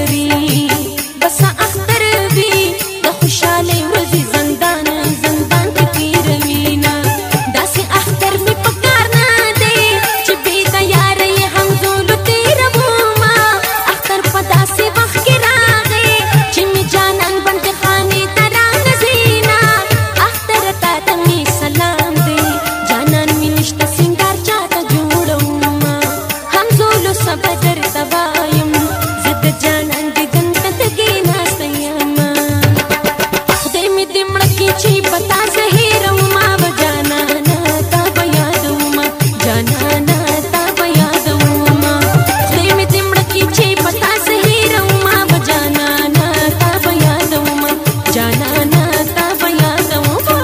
سری بس اختر وی د خوشاله ورځي زندان زندان کې تیروینا داسې اختر می پکار نه دی چې بې د یارې هم زول تیروما اختر په داسې وخت کې راغی چې می جانان بند خانه ترانه زینا اختر تا ته می سلام دی جانان می نشته سنگار چاته جوړوما هم زول صبر توایم زد جانان دی جنت کې ناسته یم خدای می دې مړ کې چې پتا زهیروما و جانانا تا به یادوما جانانا تا به یادوما خدای می دې مړ کې چې پتا زهیروما و جانانا تا به یادوما جانانا تا به یادوما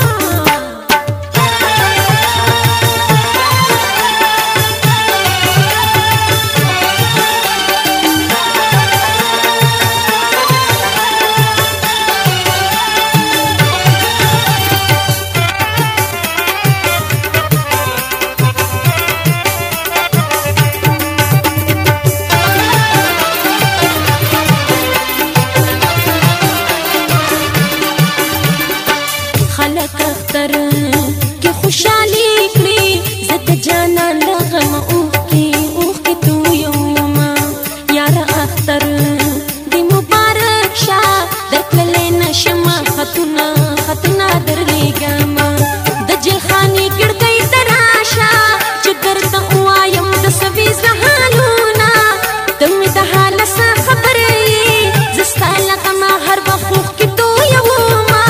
خلک اختر کې خوشالي کړي زت جانان لغم اوخ کې تو یوما یار اختر دی مبارک شاه درکلې نشما خطونه درلېګم د جلخاني کړکۍ تراشه چې درته وایم د سوي زهالونه تم د حال څخه خبرې زستا لغم هر وخت کې تو یوما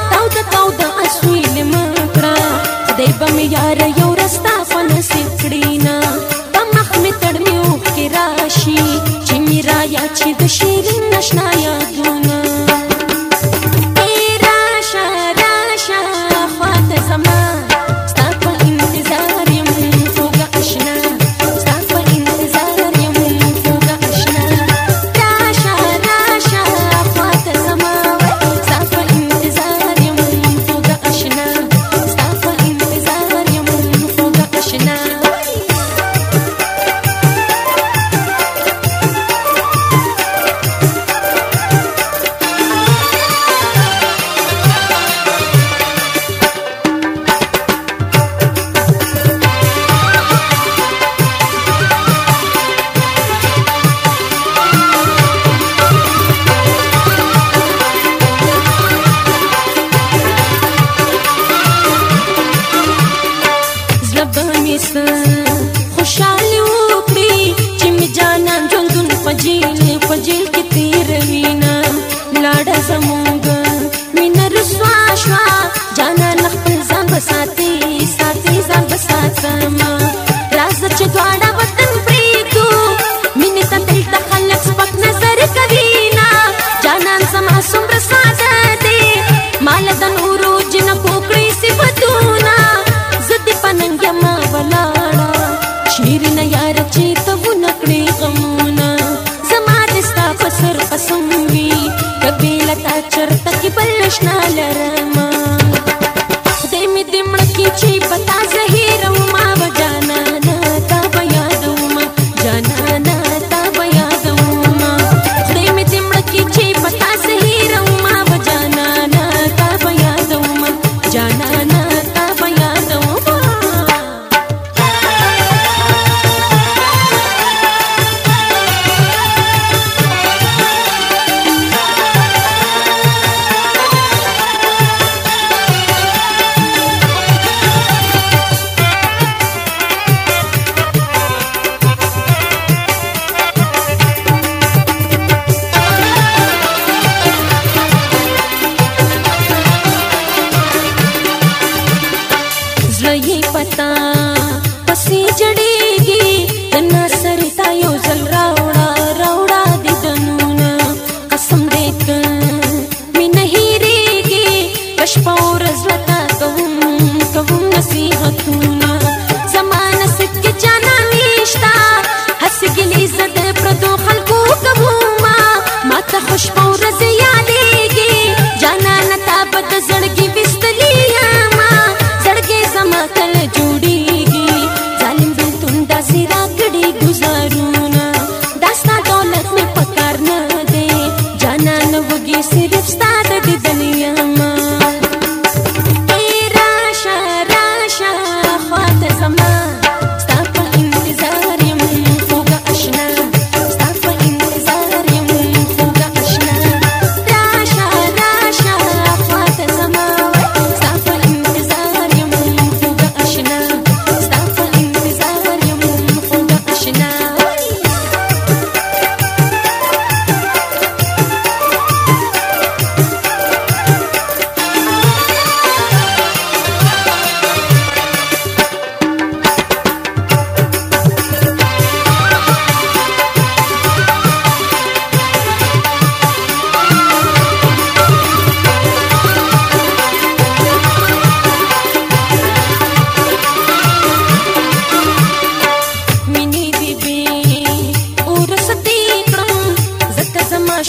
خدای به مې یار یو رستا په نصیب کړي نه په مخ مې تړ مې اوښکې راشي چې مې رایا چې د شیرین اشنا یادونه راشه راشه خواته زما ستا په انتظار یم خوږه اشنا ستا په انتظار یم خوږه اشنا راشه راشه خواته زما ستا په انتظار یم خوږه اشنا ستا په انتظار یم خوږه اشنا خوشالي وکړي چې می جانان ژوندون فجیل کې تیروینا لاړه زموږ مینه رسوا شوه جانان خپل ځان بساتي ځان بساتما راځه چې دواړه وطن پرېږدو مینې ته دلته خلک سپک نظر کوینا جانان زما څومره ساده دی مال د نورو جنکو کړي صفتونه زه دې په ننګ یمه ولاړه شیرین یار چې ته ونکړې غمونه زما د ستا په سر قسم وي کبې لتا چرته کې بل شنا لرمه خدای مې دې مړ کې چې پتا زهیروما و جانانا تا به یادوما جانانا تا به یادوما خدای مې دې مړ کې چې پتا زهیروما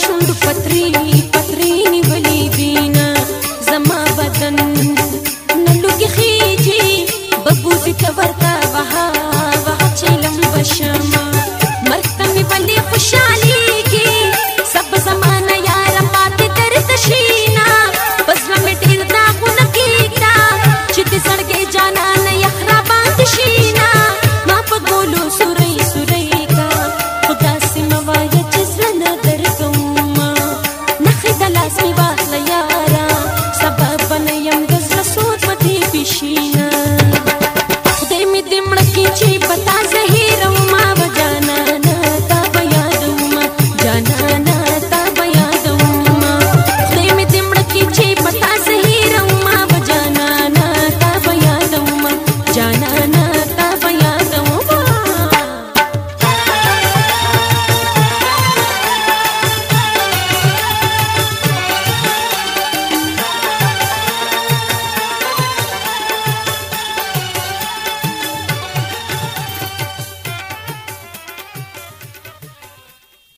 شونډو پتري پتري نیولې دینه